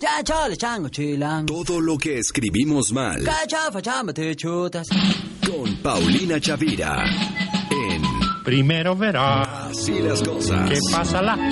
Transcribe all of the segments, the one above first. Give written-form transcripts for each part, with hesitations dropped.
Ya, chale, chango, chilang. Todo lo que escribimos mal. Cachafa, chamba, te chutas. Con Paulina Chavira. En Primero verás Así las cosas. qué pasa la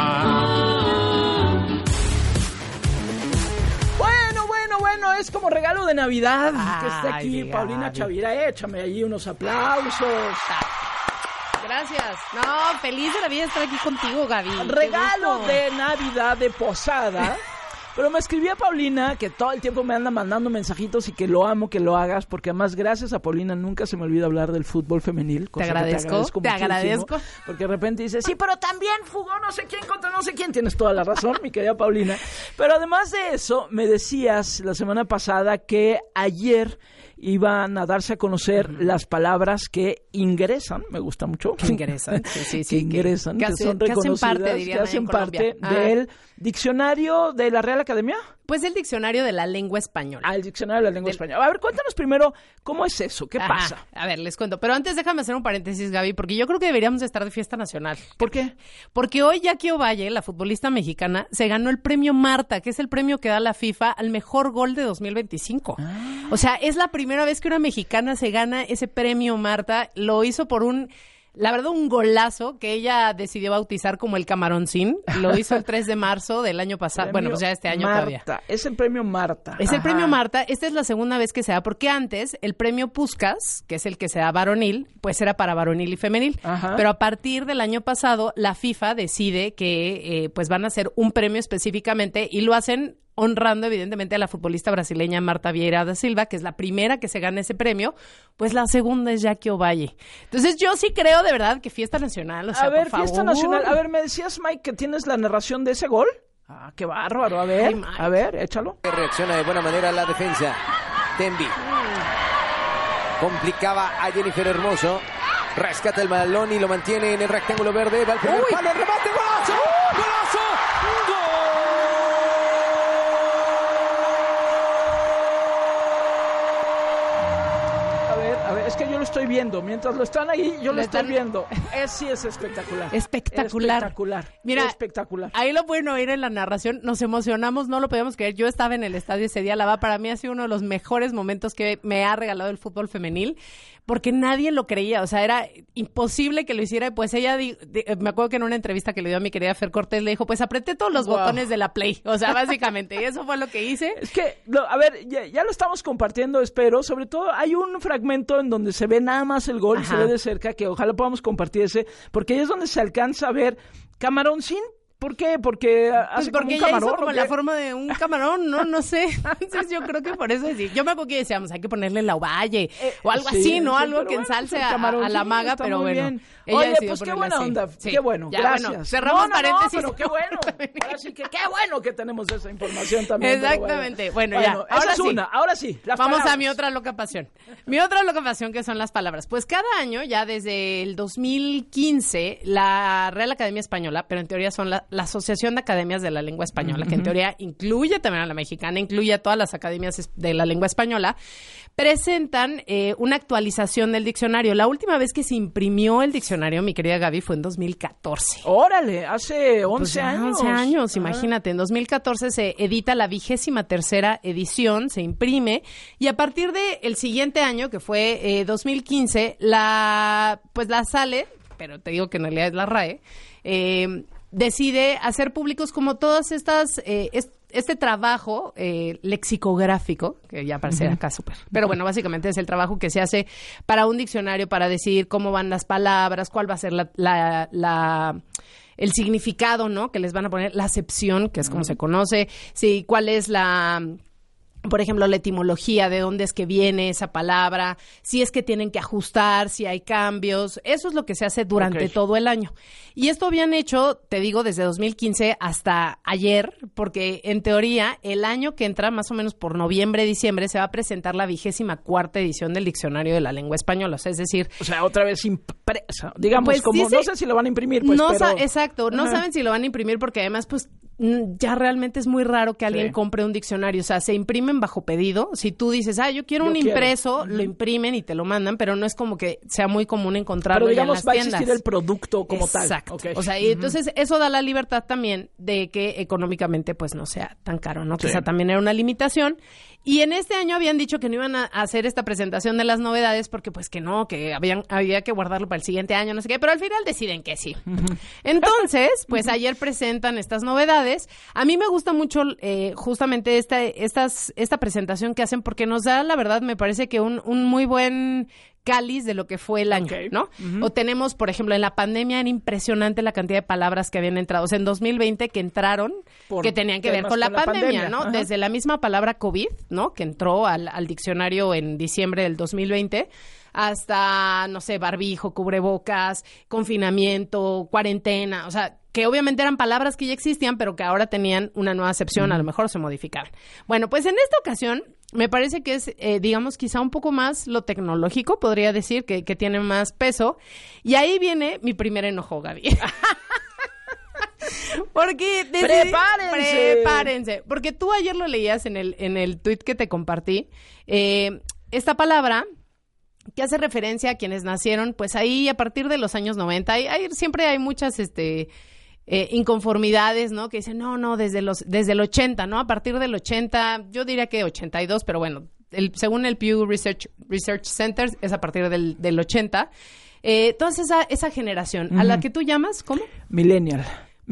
Bueno, es como regalo de Navidad que esté Ay, aquí mi Paulina Gaby. Chavira. Échame allí unos aplausos. Gracias. No, feliz de la vida estar aquí contigo, Gaby. Qué Regalo gusto. de Navidad de posada. Pero me escribía Paulina, que todo el tiempo me anda mandando mensajitos y que lo amo que lo hagas, porque además gracias a Paulina nunca se me olvida hablar del fútbol femenil. Te agradezco, te muchísimo, agradezco. Porque de repente dice, sí, pero también jugó no sé quién contra no sé quién. Tienes toda la razón, mi querida Paulina. Pero además de eso, me decías la semana pasada que ayer iban a darse a conocer las palabras que ingresan, me gusta mucho. Que ingresan, sí. Que ingresan, que son que hacen reconocidas, parte, dirían que ahí en hacen parte Colombia. del diccionario de la Real Academia. Pues el diccionario de la lengua española. El diccionario de la lengua española. A ver, cuéntanos primero, ¿cómo es eso? ¿Qué Ajá. pasa? A ver, les cuento. Pero antes déjame hacer un paréntesis, Gaby, porque yo creo que deberíamos de estar de fiesta nacional. ¿Por qué? Porque hoy Jackie Ovalle, la futbolista mexicana, se ganó el premio Marta, que es el premio que da la FIFA al mejor gol de 2025. O sea, es la primera vez que una mexicana se gana ese premio Marta. Lo hizo por la verdad, un golazo que ella decidió bautizar como el Camaroncín. Lo hizo el 3 de marzo del año pasado. Bueno, pues ya este año Marta. todavía. Es el premio Marta. Es el Ajá. premio Marta. Esta es la segunda vez que se da, porque antes el premio Puskás, que es el que se da varonil, pues era para varonil y femenil. Ajá. Pero a partir del año pasado, la FIFA decide que pues van a hacer un premio específicamente y lo hacen honrando evidentemente a la futbolista brasileña Marta Vieira da Silva, que es la primera que se gana ese premio, pues la segunda es Jackie Ovalle. Entonces yo sí creo de verdad que fiesta nacional, o sea, A ver, por fiesta favor. nacional. A ver, me decías, Mike, que tienes la narración de ese gol. Ah, qué bárbaro. A ver, Ay, Mike. a ver, échalo. Reacciona de buena manera la defensa. Tembi. Complicaba a Jennifer Hermoso. Rescata el balón y lo mantiene en el rectángulo verde. Va al primer palo, el remate, golazo. ¡Golazo! A ver, es que yo lo estoy viendo. Mientras lo están ahí, yo lo Lo estoy están- viendo. Sí, es espectacular. Espectacular. Espectacular. Mira, espectacular. Ahí lo pueden oír en la narración. Nos emocionamos, no lo podíamos creer. Yo estaba en el estadio ese día. La verdad, para mí ha sido uno de los mejores momentos que me ha regalado el fútbol femenil, porque nadie lo creía. O sea, era imposible que lo hiciera. Y pues ella, me acuerdo que en una entrevista que le dio a mi querida Fer Cortés, le dijo, pues apreté todos los Wow. botones de la Play. O sea, básicamente. Y eso fue lo que hice. Es que, a ver, ya lo estamos compartiendo, espero. Sobre todo, hay un fragmento en donde se ve nada más el gol y se Ajá. ve de cerca, que ojalá podamos compartir ese, porque ahí es donde se alcanza a ver Camaroncín. ¿Por qué? Porque hace Pues como porque un ella camarón. hizo como ¿o la qué? forma de un camarón, no sé. Entonces yo creo que por eso decir. Yo me acuerdo que decíamos, hay que ponerle la Ovalle o algo Sí, así, ¿no? sí, Algo pero que bueno, ensalce pues, el a la camaroncín maga, está pero muy bueno. bien. Ella Oye, decidió pues qué ponerle buena así. onda, Sí. qué bueno, Ya, gracias. bueno, cerramos paréntesis. pero qué bueno. Ahora sí que qué bueno que tenemos esa información también. pero Exactamente. Bueno, ya. esa Ahora es sí. una. Ahora sí. Las Vamos palabras. a mi otra loca pasión. Mi otra loca pasión, que son las palabras. Pues cada año, ya desde el 2015, la Real Academia Española, pero en teoría son la Asociación de Academias de la Lengua Española, que en teoría incluye también a la mexicana, incluye a todas las academias de la lengua española, presentan una actualización del diccionario. La última vez que se imprimió el diccionario, mi querida Gaby, fue en 2014. Órale, hace 11 Pues ya años. 11 años, Ah. imagínate. En 2014 se edita la 23ª edición, se imprime, y a partir del siguiente año, que fue 2015, la sale, pero te digo que en realidad es la RAE, decide hacer públicos como todas estas... este trabajo lexicográfico, que ya parece acá súper, pero bueno, básicamente es el trabajo que se hace para un diccionario, para decir cómo van las palabras, cuál va a ser el significado, ¿no? Que les van a poner, la acepción, que es como se conoce, sí, cuál es por ejemplo, la etimología, de dónde es que viene esa palabra, si es que tienen que ajustar, si hay cambios. Eso es lo que se hace durante todo el año. Y esto habían hecho, te digo, desde 2015 hasta ayer, porque en teoría el año que entra, más o menos por noviembre, diciembre, se va a presentar la 24ª edición del Diccionario de la Lengua Española. O sea, es decir... O sea, otra vez impresa. Digamos, Pues como dice- no sé si lo van a imprimir, pues, no pero... exacto, no Ajá. saben si lo van a imprimir porque además, pues, ya realmente es muy raro que alguien Sí. compre un diccionario. O sea, se imprimen bajo pedido. Si tú dices, yo quiero un impreso, lo imprimen y te lo mandan, pero no es como que sea muy común encontrarlo Pero ya en digamos, las va a tiendas. existir el producto como Exacto. tal. Ok. O sea, y entonces eso da la libertad también de que económicamente pues no sea tan caro, ¿no? Que Sí. esa también era una limitación. Y en este año habían dicho que no iban a hacer esta presentación de las novedades porque pues que no, que había que guardarlo para el siguiente año, no sé qué, pero al final deciden que sí. Entonces, pues ayer presentan estas novedades. A mí me gusta mucho justamente esta presentación que hacen porque nos da, la verdad, me parece que un muy buen cáliz de lo que fue el año, Ok. ¿no? O tenemos, por ejemplo, en la pandemia era impresionante la cantidad de palabras que habían entrado. O sea, en 2020 que entraron, Por que tenían que ver temas con la con la pandemia, pandemia, ¿no? ajá. Desde la misma palabra COVID, ¿no? Que entró al diccionario en diciembre del 2020, hasta, no sé, barbijo, cubrebocas, confinamiento, cuarentena, o sea, que obviamente eran palabras que ya existían, pero que ahora tenían una nueva acepción, a lo mejor se modificaron. Bueno, pues en esta ocasión me parece que es, digamos, quizá un poco más lo tecnológico, podría decir, que tiene más peso. Y ahí viene mi primer enojo, Gaby. Porque prepárense. Porque tú ayer lo leías en el tweet que te compartí. Esta palabra que hace referencia a quienes nacieron, pues ahí a partir de los años 90, siempre hay muchas inconformidades, ¿no? Que dicen, no, desde el 80, ¿no? A partir del 80, yo diría que 82, pero bueno, según el Pew Research Center, es a partir del 80. Entonces, esa generación, a la que tú llamas, ¿cómo? Millennial.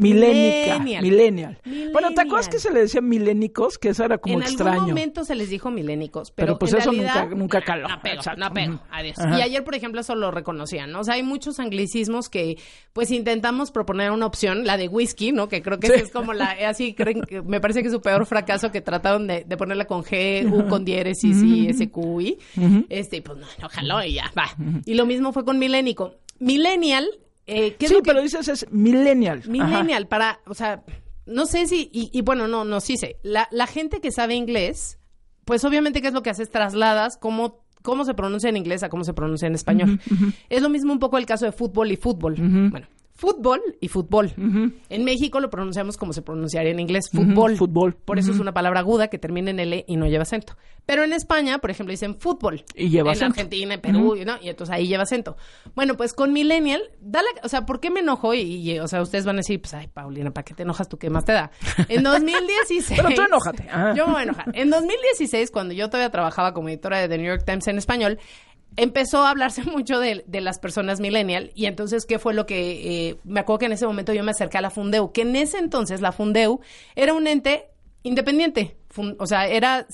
Millennial. Bueno, ¿te acuerdas que se le decía milénicos? Que eso era como en extraño. algún momento se les dijo milénicos, pero pues en eso realidad, nunca caló. No pego, Exacto. no pego. Ujú. Adiós. Ajá. Y ayer, por ejemplo, eso lo reconocían, ¿no? O sea, hay muchos anglicismos que, pues, intentamos proponer una opción, la de whisky, ¿no? Que creo que Sí. esa es como así, me parece que es su peor fracaso, que trataron de ponerla con G, U con diéresis y SQI. Pues no jaló y ya, va. Y lo mismo fue con milénico. Millennial, ¿qué es Sí, lo que... pero dices es millennial. Millennial, o sea, no sé si, y bueno, no, sí sé. La gente que sabe inglés, pues obviamente, ¿qué es lo que haces? Trasladas cómo se pronuncia en inglés a cómo se pronuncia en español. Es lo mismo un poco el caso de fútbol y fútbol. Bueno, fútbol y fútbol. En México lo pronunciamos como se pronunciaría en inglés, fútbol. Fútbol. Por eso es una palabra aguda que termina en L y no lleva acento. Pero en España, por ejemplo, dicen fútbol. Y lleva acento. En Argentina, en Perú, ¿no? Y entonces ahí lleva acento. Bueno, pues con millennial, o sea, ¿por qué me enojo? O sea, ustedes van a decir, pues, ay, Paulina, ¿para qué te enojas tú? ¿Qué más te da? En 2016... Pero tú enójate. Ajá. Yo me voy a enojar. En 2016, cuando yo todavía trabajaba como editora de The New York Times en español, empezó a hablarse mucho de las personas millennial, y entonces, ¿qué fue lo que... me acuerdo que en ese momento yo me acerqué a la Fundeu, que en ese entonces la Fundeu era un ente independiente. O sea,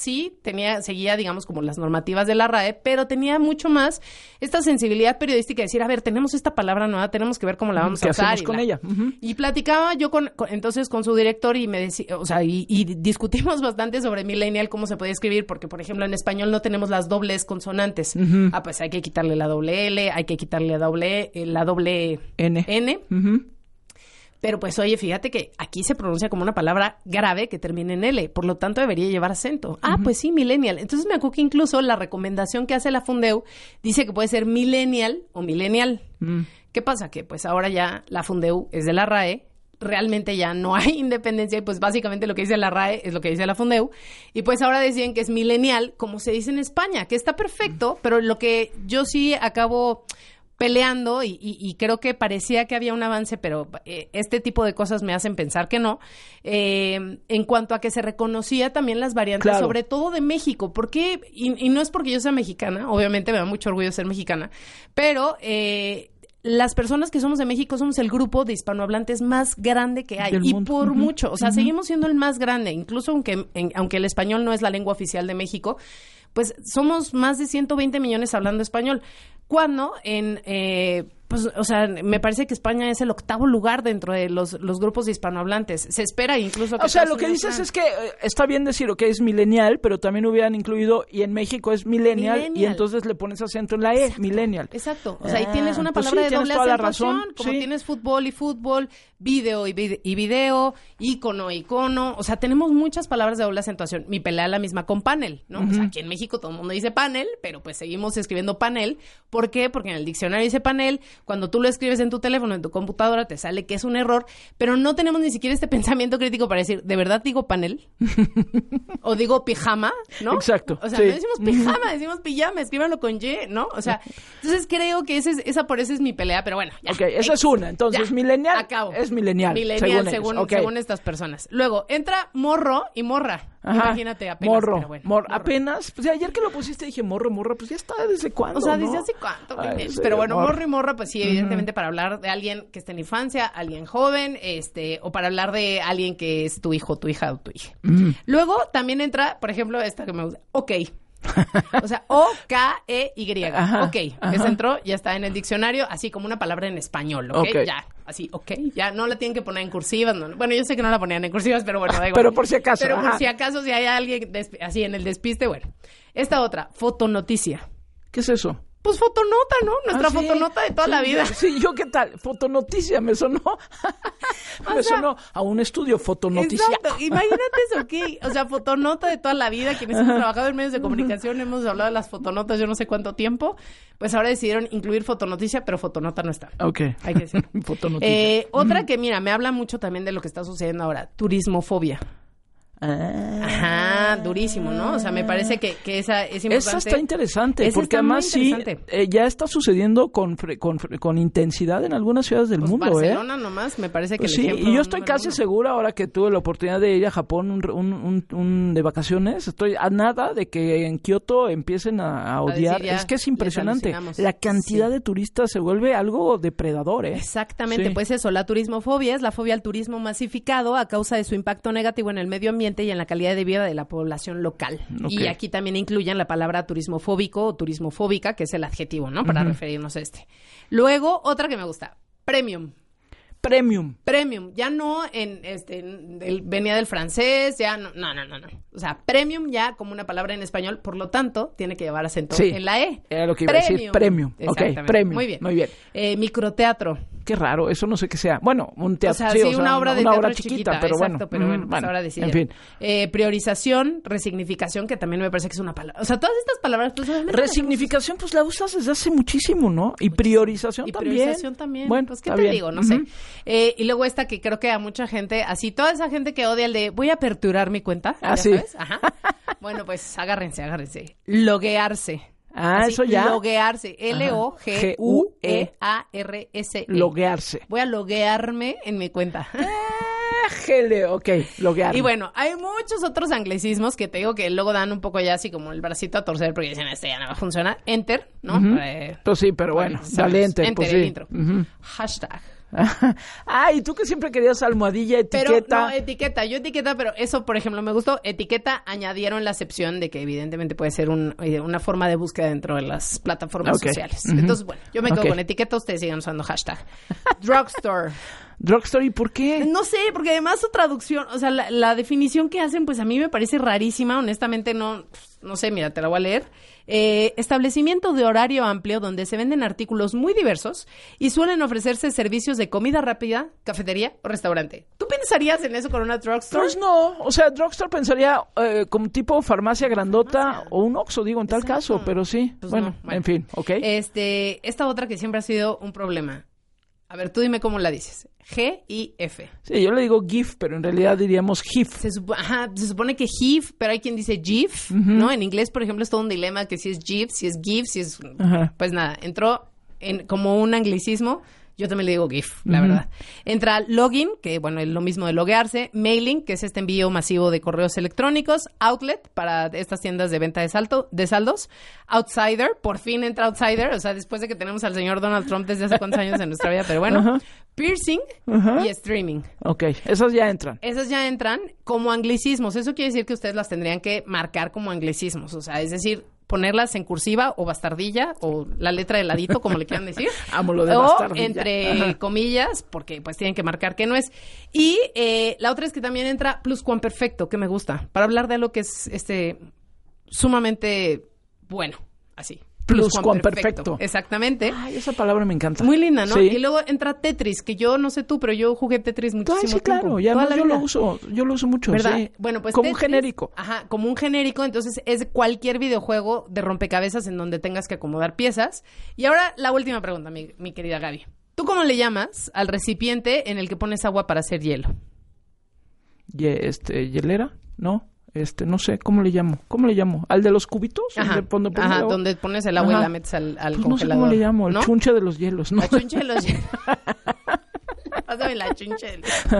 seguía, digamos, como las normativas de la RAE, pero tenía mucho más esta sensibilidad periodística de decir, a ver, tenemos esta palabra nueva, tenemos que ver cómo la vamos a ¿Qué usar. hacemos con ella? Y platicaba yo entonces con su director y me decía, o sea, y discutimos bastante sobre millennial, cómo se podía escribir, porque, por ejemplo, en español no tenemos las dobles consonantes. Pues hay que quitarle la doble L, hay que quitarle la doble N. Pero pues, oye, fíjate que aquí se pronuncia como una palabra grave que termina en L, por lo tanto debería llevar acento. Pues sí, millennial. Entonces me acuerdo que incluso la recomendación que hace la Fundeu dice que puede ser millennial o millennial. ¿Qué pasa? Que pues ahora ya la Fundeu es de la RAE, realmente ya no hay independencia y pues básicamente lo que dice la RAE es lo que dice la Fundeu, y pues ahora deciden que es millennial, como se dice en España, que está perfecto, pero lo que yo sí acabo peleando y creo que parecía que había un avance, pero este tipo de cosas me hacen pensar que no, en cuanto a que se reconocía también las variantes, claro, sobre todo de México. ¿Por qué? Y no es porque yo sea mexicana, obviamente me da mucho orgullo ser mexicana, pero las personas que somos de México somos el grupo de hispanohablantes más grande que hay, y por mucho, o sea, seguimos siendo el más grande, incluso aunque el español no es la lengua oficial de México, pues somos más de 120 millones hablando español, cuando pues, o sea, me parece que España es el 8º lugar dentro de los grupos de hispanohablantes. Se espera incluso que... O sea, lo que dices es que está bien decir, ok, es millennial, pero también hubieran incluido, y en México es millennial. Y entonces le pones acento en la E, millennial. Exacto. O sea, ahí tienes una palabra pues sí, de doble toda la acentuación, razón, como sí. tienes fútbol y fútbol, video y video, ícono, icono. O sea, tenemos muchas palabras de doble acentuación. Mi pelea es la misma con panel, ¿no? O sea, aquí en México todo el mundo dice panel, pero pues seguimos escribiendo panel. ¿Por qué? Porque en el diccionario dice panel, cuando tú lo escribes en tu teléfono, en tu computadora, te sale que es un error, pero no tenemos ni siquiera este pensamiento crítico para decir, ¿de verdad digo panel? ¿O digo pijama? ¿No? Exacto. O sea, sí. no decimos pijama, decimos pijama, escríbanlo con Y, ¿no? O sea, entonces creo que esa por eso es mi pelea, pero bueno, ya. Ok, esa es una. Entonces, Ya, millennial acabo. es millennial. Millennial, según ellos. Ok. según estas personas. Luego, entra morro y morra. Ajá. Imagínate, apenas. Morro, pero bueno, morro. Apenas. Pues ayer que lo pusiste dije morra, pues ya está desde cuándo. O sea, ¿no? ¿desde hace cuánto? Ay, sí, Pero bueno, morro. morro y morra, pues sí, evidentemente para hablar de alguien que está en infancia, alguien joven, o para hablar de alguien que es tu hijo, tu hija o tu hija. Luego también entra, por ejemplo, esta que me gusta, ok. O sea, O-K-E-Y. Ajá, Ok. ajá. Esa entró, ya está en el diccionario, así como una palabra en español, ¿ok? Ok. Ya, así, ok. Ya no la tienen que poner en cursivas. No. Bueno, yo sé que no la ponían en cursivas, pero bueno, da igual. Pero por si acaso. Pero por ajá. si acaso, si hay alguien así en el despiste, bueno. Esta otra, fotonoticia. ¿Qué es eso? Pues fotonota, ¿no? Nuestra Ah, sí. fotonota de toda Sí, la vida. Sí, ¿yo qué tal? Fotonoticia, me sonó. Me sonó a un estudio fotonoticia. Exacto, imagínate eso, ¿qué? O sea, fotonota de toda la vida, quienes hemos trabajado en medios de comunicación, hemos hablado de las fotonotas yo no sé cuánto tiempo, pues ahora decidieron incluir fotonoticia, pero fotonota no está. Ok. Hay que decir. Fotonoticia. Otra que, mira, me habla mucho también de lo que está sucediendo ahora, turismofobia. Ajá, durísimo, ¿no? O sea, me parece que esa es importante. Esa está interesante, Esa porque está muy además sí, interesante. ya está sucediendo con intensidad en algunas ciudades del Pues mundo, Barcelona nomás, me parece que Pues el sí, ejemplo y yo estoy número casi uno. segura ahora que tuve la oportunidad de ir a Japón de vacaciones, estoy a nada de que en Kioto empiecen a odiar. decir, ya Es que es les impresionante. alucinamos. La cantidad Sí. de turistas se vuelve algo depredador, ¿eh? Exactamente, Sí. pues eso, la turismofobia es la fobia al turismo masificado a causa de su impacto negativo en el medio ambiente y en la calidad de vida de la población local. Ok. Y aquí también incluyen la palabra turismofóbico o turismofóbica, que es el adjetivo, ¿no? Para referirnos a este. Luego, otra que me gusta, premium. Premium. Premium, ya no venía del francés, ya no. O sea, premium ya como una palabra en español, por lo tanto, tiene que llevar acento Sí. en la E. Era lo que iba a decir, premium. Ok, Exactamente. premium. Muy bien. Muy bien. Microteatro. Qué raro, eso no sé qué sea. Bueno, un teatro. O sea, sí, una obra de una teatro obra chiquita, pero exacto, bueno. pero bueno, pues ahora en decidieron. fin. Priorización, resignificación, que también me parece que es una palabra. O sea, todas estas palabras, pues obviamente las Resignificación, pues la usas desde hace muchísimo, ¿no? Y priorización Y también. priorización también. Bueno, pues, ¿qué está te bien. digo? No Ujú. sé. Y luego esta que creo que a mucha gente, así, toda esa gente que odia el de voy a aperturar mi cuenta. Ah, ¿ya sí. sabes? Ajá. Bueno, pues agárrense. Loguearse. Ah, Así, eso ya. Loguearse. L-O-G-U-E-A-R-S-E. Loguearse. Voy a loguearme en mi cuenta. Gele, ok, loguearme. Y bueno, hay muchos otros anglicismos que te digo que luego dan un poco ya así como el bracito a torcer porque dicen, este ya no va a funcionar. Enter, ¿no? Ujú. Pues sí, pero bueno, sabes, dale enter, pues el sí. intro. Ujú. Hashtag. Ay, tú que siempre querías almohadilla, Pero etiqueta. no, etiqueta, pero eso, por ejemplo, me gustó. Etiqueta añadieron la acepción de que evidentemente puede ser una forma de búsqueda dentro de las plataformas Ok. sociales. Ujú. Entonces, bueno, yo me quedo Ok. con etiqueta, ustedes sigan usando hashtag. Drugstore. Drugstore, ¿y por qué? No sé, porque además su traducción, o sea, la definición que hacen, pues a mí me parece rarísima. Honestamente, no sé, mira, te la voy a leer. Establecimiento de horario amplio donde se venden artículos muy diversos y suelen ofrecerse servicios de comida rápida, cafetería o restaurante. ¿Tú pensarías en eso con una drugstore? Pues no, o sea, drugstore pensaría como tipo farmacia grandota o un Oxxo, digo, en tal Exacto. caso, pero sí. Pues bueno, no, bueno. en fin, ok. Esta otra que siempre ha sido un problema. A ver, tú dime cómo la dices. G-I-F. Sí, yo le digo GIF, pero en realidad diríamos GIF. Se supone que GIF, pero hay quien dice GIF, ¿no? En inglés, por ejemplo, es todo un dilema que si es GIF, si es GIF, si es... Ajá. Pues nada, entró como un anglicismo. Yo también le digo GIF, la verdad. Entra login, que bueno, es lo mismo de loguearse. Mailing, que es este envío masivo de correos electrónicos. Outlet, para estas tiendas de venta de saldos. Outsider, por fin entra Outsider. O sea, después de que tenemos al señor Donald Trump desde hace cuántos años en nuestra vida. Pero bueno. Ajá. Piercing Ajá. y streaming. Ok, esas ya entran. Esas ya entran como anglicismos. Eso quiere decir que ustedes las tendrían que marcar como anglicismos. O sea, es decir, ponerlas en cursiva o bastardilla o la letra de ladito, como le quieran decir. Amo lo de o bastardilla. entre Ajá. comillas, porque pues tienen que marcar que no es. Y la otra es que también entra pluscuamperfecto, que me gusta, para hablar de algo que es sumamente bueno, así. Pluscuamperfecto. Exactamente. Ay, esa palabra me encanta. Muy linda, ¿no? Sí. Y luego entra Tetris, que yo no sé tú, pero yo jugué Tetris muchísimo Sí, claro, tiempo. ya Toda no, la yo vida. lo uso mucho, ¿Verdad? sí. Bueno, pues como un Tetris, genérico. Ajá, como un genérico, entonces es cualquier videojuego de rompecabezas en donde tengas que acomodar piezas. Y ahora la última pregunta, mi querida Gaby. ¿Tú cómo le llamas al recipiente en el que pones agua para hacer hielo? ¿Hielera? ¿No? No sé, ¿cómo le llamo? ¿Al de los cubitos? Ajá, donde pones el agua y la metes al pues congelador. No sé cómo le llamo, el ¿no? chunche de los hielos, ¿no? La chunche de los hielos. Pásame la chunche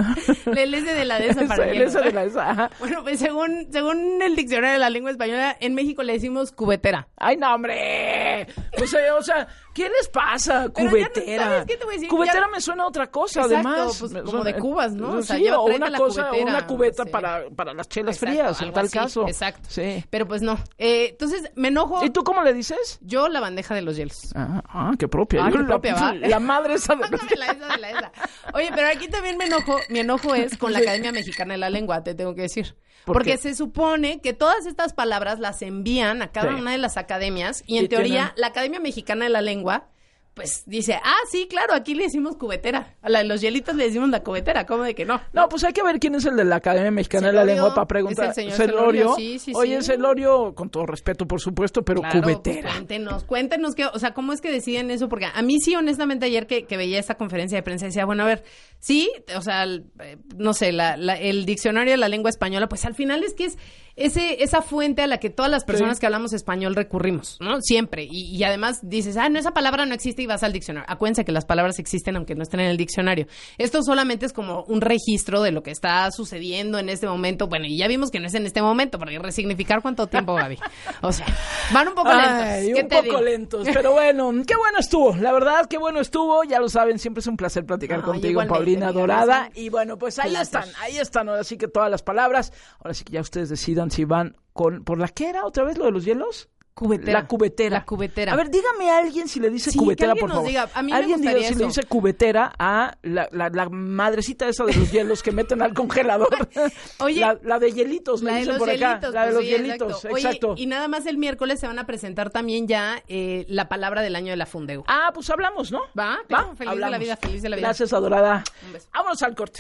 del ese de la de esa para El hielo. ese de la esa, ajá. Bueno, pues según el diccionario de la lengua española, en México le decimos cubetera. ¡Ay, no, hombre! O sea, ¿qué les pasa? Pero Cubetera. ¿sabes qué te voy a decir? Cubetera Ya- me suena a otra cosa, Exacto, además. pues, Me como suena- de cubas, ¿no? O sea, sí, lleva- o tráete una la cosa, cubetera, una cubeta sí. para las chelas Exacto, frías, en algo tal así, caso. Exacto. Sí. Pero pues no. Entonces me enojo. ¿Y tú cómo le dices? Yo la bandeja de los hielos. Qué propia. Ah, Yo qué propia, ¿va? la madre esa de los... Pásame la esa. Oye, pero aquí también mi enojo es con la Academia Mexicana de la Lengua, te tengo que decir. Porque qué? se supone que todas estas palabras las envían a cada Sí. una de las academias y en Y teoría tienen- la Academia Mexicana de la Lengua pues dice, sí, claro, aquí le decimos cubetera. A la de los hielitos le decimos la cubetera, ¿cómo de que no? No, pues hay que ver quién es el de la Academia Mexicana de la Celorio, Lengua para preguntar. es el señor Celorio, sí. Oye, Celorio, con todo respeto, por supuesto, pero Claro, cubetera. pues cuéntenos qué, o sea, cómo es que deciden eso, porque a mí sí, honestamente, ayer que veía esta conferencia de prensa decía, bueno, a ver, sí, o sea, no sé, el diccionario de la lengua española, pues al final es que es esa fuente a la que todas las personas que hablamos español recurrimos, ¿no? Siempre. Y además dices, no, esa palabra no existe y vas al diccionario. Acuérdense que las palabras existen aunque no estén en el diccionario. Esto solamente es como un registro de lo que está sucediendo en este momento. Bueno, y ya vimos que no es en este momento, porque resignificar ¿cuánto tiempo, Gaby? O sea, van un poco lentos. ¿Qué Un te poco digo? lentos, pero bueno, qué bueno estuvo. La verdad, qué bueno estuvo. Ya lo saben, siempre es un placer platicar contigo, igualmente, Paulina amiga, Dorada. sí. Y bueno, pues ahí Placer. están. Ahora sí que todas las palabras. Ahora sí que ya ustedes decidan si van por la que era otra vez lo de los hielos. Cubetera. La cubetera. La cubetera. A ver, dígame a alguien si le dice Sí, cubetera, que alguien por nos favor. diga. A mí me Alguien diga gustaría si le eso. dice cubetera a la madrecita esa de los hielos que meten al congelador. Oye, la de hielitos, me La de dicen los por acá. hielitos. La de pues los sí, hielitos, exacto. Oye, y nada más el miércoles se van a presentar también ya la palabra del año de la Fundeu. Pues hablamos, ¿no? Va, claro, feliz de la hablamos. vida, feliz de la vida. Gracias, adorada. Un beso. Vámonos al corte.